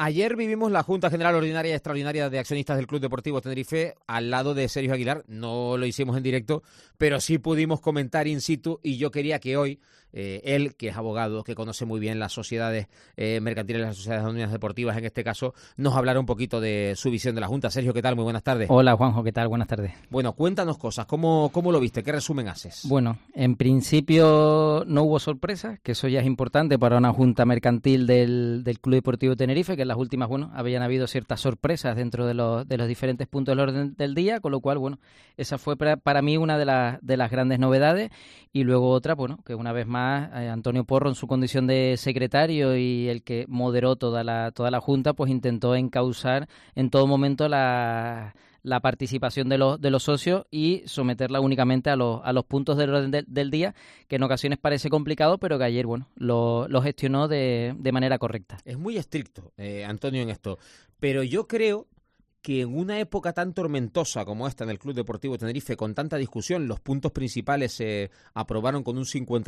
Ayer vivimos la Junta General Ordinaria y Extraordinaria de Accionistas del Club Deportivo Tenerife al lado de Sergio Aguilar. No lo hicimos en directo, pero sí pudimos comentar in situ y yo quería que hoy él, que es abogado, que conoce muy bien las sociedades mercantiles, las sociedades anónimas deportivas en este caso, nos hablará un poquito de su visión de la Junta. Sergio, ¿qué tal? Muy buenas tardes. Hola Juanjo, ¿qué tal? Buenas tardes. Bueno, cuéntanos cosas. ¿Cómo lo viste? ¿Qué resumen haces? Bueno, en principio no hubo sorpresas, que eso ya es importante para una junta mercantil del Club Deportivo Tenerife, que en las últimas, habían habido ciertas sorpresas dentro de los diferentes puntos del orden del día, con lo cual, esa fue para mí una de las grandes novedades. Y luego otra, que una vez más Antonio Porro, en su condición de secretario y el que moderó toda la junta, pues intentó encauzar en todo momento la participación de los socios y someterla únicamente a los puntos del orden del día, que en ocasiones parece complicado, pero que ayer lo gestionó de manera correcta. Es muy estricto, Antonio, en esto, pero yo creo que en una época tan tormentosa como esta en el Club Deportivo Tenerife, con tanta discusión, los puntos principales se aprobaron con un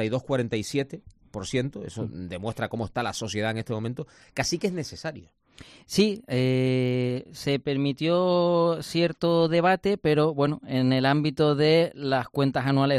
52-47%, eso demuestra cómo está la sociedad en este momento, casi que es necesario. Sí, se permitió cierto debate, pero en el ámbito de las cuentas anuales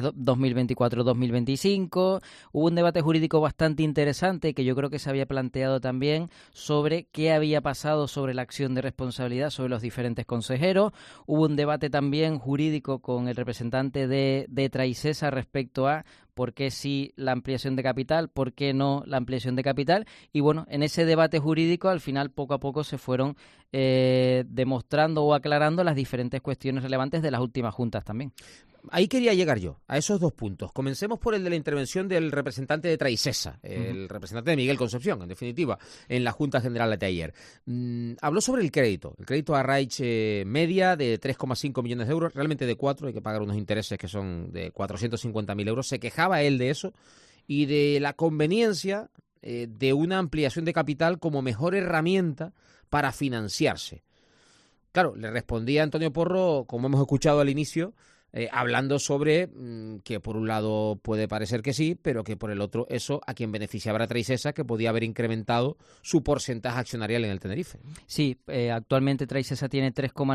2024-2025 hubo un debate jurídico bastante interesante que yo creo que se había planteado también sobre qué había pasado sobre la acción de responsabilidad sobre los diferentes consejeros. Hubo un debate también jurídico con el representante de Traicesa respecto a por qué sí la ampliación de capital, por qué no la ampliación de capital. Y en ese debate jurídico al final poco a poco se fueron demostrando o aclarando las diferentes cuestiones relevantes de las últimas juntas también. Ahí quería llegar yo, a esos dos puntos. Comencemos por el de la intervención del representante de Traicesa, el representante de Miguel Concepción, en definitiva, en la Junta General de ayer. Habló sobre el crédito a Raich Media de 3,5 millones de euros, realmente de 4, hay que pagar unos intereses que son de 450.000 euros. Se quejaba él de eso y de la conveniencia de una ampliación de capital como mejor herramienta para financiarse. Claro, le respondía Antonio Porro, como hemos escuchado al inicio, hablando sobre que por un lado puede parecer que sí, pero que por el otro eso a quien beneficiaba a Traicesa, que podía haber incrementado su porcentaje accionarial en el Tenerife. Sí, actualmente Traicesa tiene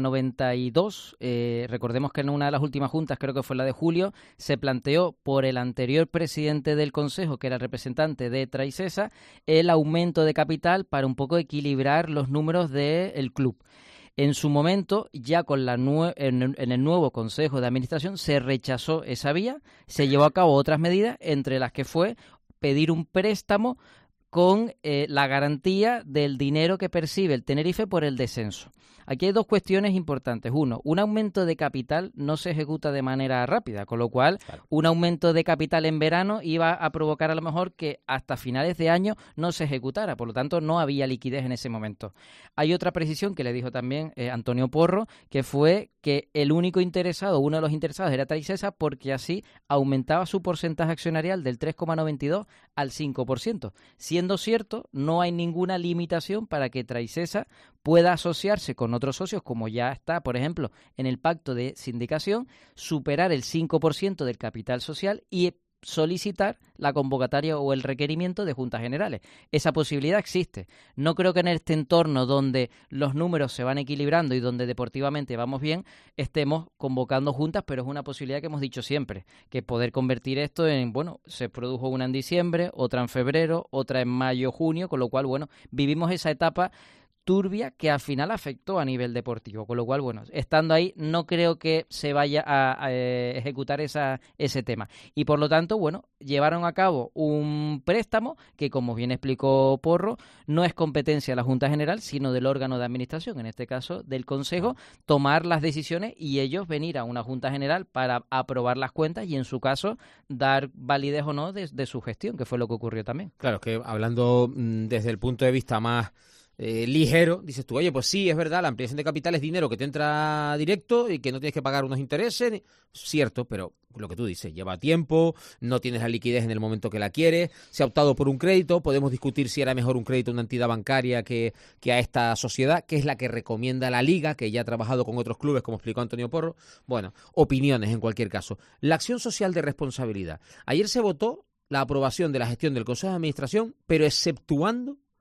3,92. Recordemos que en una de las últimas juntas, creo que fue la de julio, se planteó por el anterior presidente del Consejo, que era el representante de Traicesa, el aumento de capital para un poco equilibrar los números del club. En su momento, ya con en el nuevo Consejo de Administración, se rechazó esa vía, se llevó a cabo otras medidas, entre las que fue pedir un préstamo con la garantía del dinero que percibe el Tenerife por el descenso. Aquí hay dos cuestiones importantes. Uno, un aumento de capital no se ejecuta de manera rápida, con lo cual un aumento de capital en verano iba a provocar a lo mejor que hasta finales de año no se ejecutara, por lo tanto no había liquidez en ese momento. Hay otra precisión que le dijo también Antonio Porro, que fue que el único interesado, uno de los interesados era Traicesa, porque así aumentaba su porcentaje accionarial del 3,92 al 5%. Siendo cierto, no hay ninguna limitación para que Traicesa pueda asociarse con otros socios, como ya está, por ejemplo, en el pacto de sindicación, superar el 5% del capital social y solicitar la convocatoria o el requerimiento de juntas generales. Esa posibilidad existe. No creo que en este entorno donde los números se van equilibrando y donde deportivamente vamos bien, estemos convocando juntas, pero es una posibilidad que hemos dicho siempre, que poder convertir esto en, se produjo una en diciembre, otra en febrero, otra en mayo, junio, con lo cual, vivimos esa etapa turbia que al final afectó a nivel deportivo, con lo cual, estando ahí no creo que se vaya a ejecutar ese tema. Y por lo tanto, llevaron a cabo un préstamo que, como bien explicó Porro, no es competencia de la Junta General, sino del órgano de administración, en este caso del Consejo, tomar las decisiones y ellos venir a una Junta General para aprobar las cuentas y, en su caso, dar validez o no de su gestión, que fue lo que ocurrió también. Claro, es que hablando desde el punto de vista más ligero, dices tú, oye, pues sí, es verdad, la ampliación de capital es dinero que te entra directo y que no tienes que pagar unos intereses, cierto, pero lo que tú dices, lleva tiempo, no tienes la liquidez en el momento que la quieres, se ha optado por un crédito, podemos discutir si era mejor un crédito a una entidad bancaria que a esta sociedad, que es la que recomienda la Liga, que ya ha trabajado con otros clubes, como explicó Antonio Porro. Opiniones en cualquier caso. La acción social de responsabilidad. Ayer se votó la aprobación de la gestión del Consejo de Administración, pero exceptuando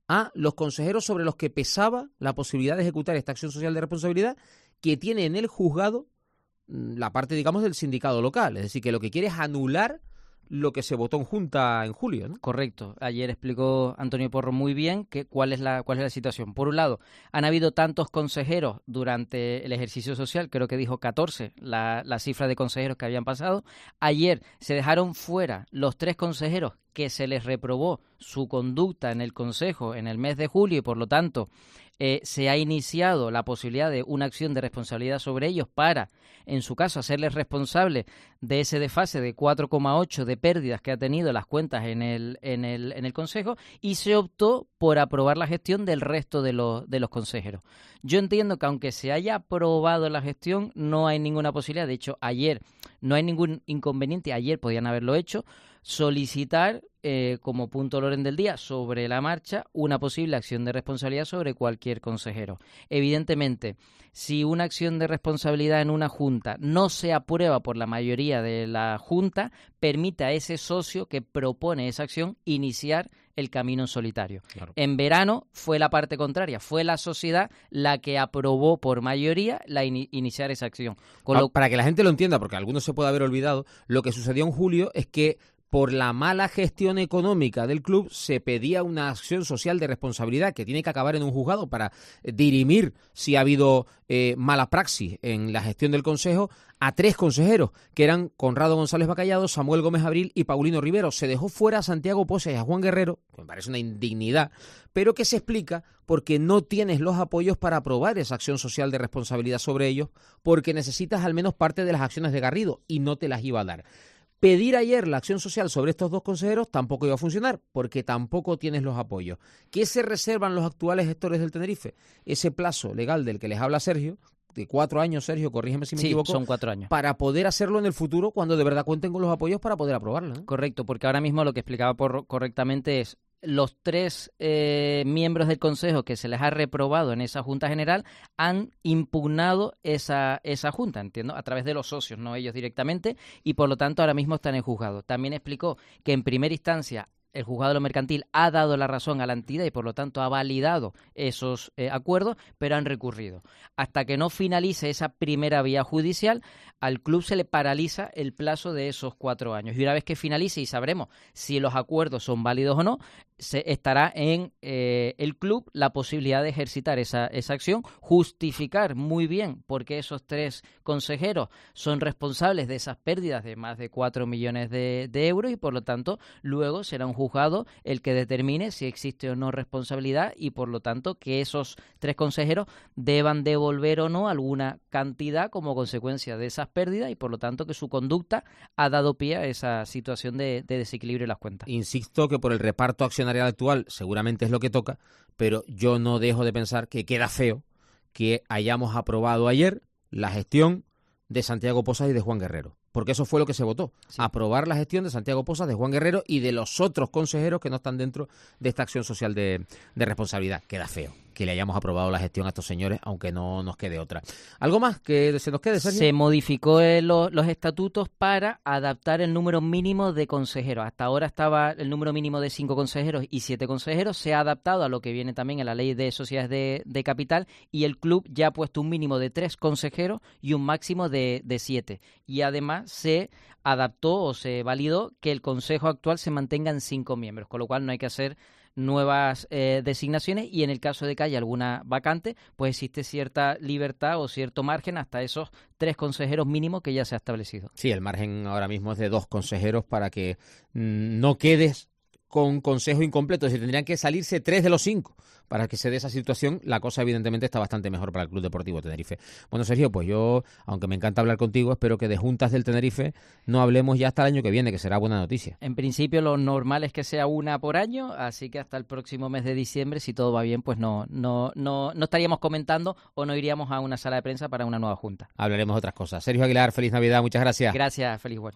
a los consejeros sobre los que pesaba la posibilidad de ejecutar esta acción social de responsabilidad que tiene en el juzgado la parte, digamos, del sindicato local. Es decir, que lo que quiere es anular lo que se votó en Junta en julio, ¿no? Correcto. Ayer explicó Antonio Porro muy bien cuál es la situación. Por un lado, han habido tantos consejeros durante el ejercicio social, creo que dijo 14 la cifra de consejeros que habían pasado. Ayer se dejaron fuera los 3 consejeros que se les reprobó su conducta en el Consejo en el mes de julio y, por lo tanto, se ha iniciado la posibilidad de una acción de responsabilidad sobre ellos para, en su caso, hacerles responsables de ese desfase de 4,8 de pérdidas que ha tenido las cuentas en el Consejo, y se optó por aprobar la gestión del resto de los consejeros. Yo entiendo que aunque se haya aprobado la gestión, no hay ninguna posibilidad. De hecho, ayer no hay ningún inconveniente, ayer podían haberlo hecho, solicitar como punto del orden del día sobre la marcha una posible acción de responsabilidad sobre cualquier consejero. Evidentemente, si una acción de responsabilidad en una junta no se aprueba por la mayoría de la junta, permite a ese socio que propone esa acción iniciar el camino en solitario. Claro. En verano fue la parte contraria, fue la sociedad la que aprobó por mayoría iniciar esa acción. Para que la gente lo entienda, porque algunos se puede haber olvidado, lo que sucedió en julio es que por la mala gestión económica del club se pedía una acción social de responsabilidad que tiene que acabar en un juzgado para dirimir si ha habido mala praxis en la gestión del Consejo a 3 consejeros, que eran Conrado González Bacallado, Samuel Gómez Abril y Paulino Rivero. Se dejó fuera a Santiago Posas y a Juan Guerrero, que me parece una indignidad, pero que se explica porque no tienes los apoyos para aprobar esa acción social de responsabilidad sobre ellos, porque necesitas al menos parte de las acciones de Garrido y no te las iba a dar. Pedir ayer la acción social sobre estos 2 consejeros tampoco iba a funcionar, porque tampoco tienes los apoyos. ¿Qué se reservan los actuales gestores del Tenerife? Ese plazo legal del que les habla Sergio, de 4 años, Sergio, corrígeme si me equivoco. Son 4 años. Para poder hacerlo en el futuro cuando de verdad cuenten con los apoyos para poder aprobarlo, ¿no? Correcto, porque ahora mismo lo que explicaba correctamente es los 3 miembros del Consejo que se les ha reprobado en esa Junta General han impugnado esa Junta, entiendo, a través de los socios, no ellos directamente, y por lo tanto ahora mismo están en juzgado. También explicó que en primera instancia el juzgado de lo mercantil ha dado la razón a la entidad y por lo tanto ha validado esos acuerdos, pero han recurrido. Hasta que no finalice esa primera vía judicial, al club se le paraliza el plazo de esos 4 años. Y una vez que finalice y sabremos si los acuerdos son válidos o no, estará en el club la posibilidad de ejercitar esa acción, justificar muy bien por qué esos 3 consejeros son responsables de esas pérdidas de más de 4 millones de euros y por lo tanto luego será un juzgado el que determine si existe o no responsabilidad y por lo tanto que esos 3 consejeros deban devolver o no alguna cantidad como consecuencia de esas pérdidas y por lo tanto que su conducta ha dado pie a esa situación de desequilibrio de las cuentas. Insisto que por el reparto accionarial actual seguramente es lo que toca, pero yo no dejo de pensar que queda feo que hayamos aprobado ayer la gestión de Santiago Posas y de Juan Guerrero. Porque eso fue lo que se votó, sí. Aprobar la gestión de Santiago Posas, de Juan Guerrero y de los otros consejeros que no están dentro de esta acción social de responsabilidad. Queda feo que le hayamos aprobado la gestión a estos señores, aunque no nos quede otra. ¿Algo más que se nos quede, Sergio? Se modificó los estatutos para adaptar el número mínimo de consejeros. Hasta ahora estaba el número mínimo de 5 consejeros y 7 consejeros. Se ha adaptado a lo que viene también en la ley de sociedades de capital y el club ya ha puesto un mínimo de 3 consejeros y un máximo de 7. Y además se adaptó o se validó que el consejo actual se mantenga en 5 miembros, con lo cual no hay que hacer nuevas designaciones y en el caso de que haya alguna vacante, pues existe cierta libertad o cierto margen hasta esos 3 consejeros mínimos que ya se ha establecido. Sí, el margen ahora mismo es de 2 consejeros para que no quedes con consejo incompleto, es decir, tendrían que salirse 3 de los 5 para que se dé esa situación. La cosa evidentemente está bastante mejor para el Club Deportivo Tenerife. Bueno, Sergio, pues yo, aunque me encanta hablar contigo, espero que de juntas del Tenerife no hablemos ya hasta el año que viene, que será buena noticia. En principio lo normal es que sea una por año, así que hasta el próximo mes de diciembre, si todo va bien, pues no estaríamos comentando o no iríamos a una sala de prensa para una nueva junta. Hablaremos de otras cosas. Sergio Aguilar, feliz Navidad, muchas gracias. Gracias, feliz Juan.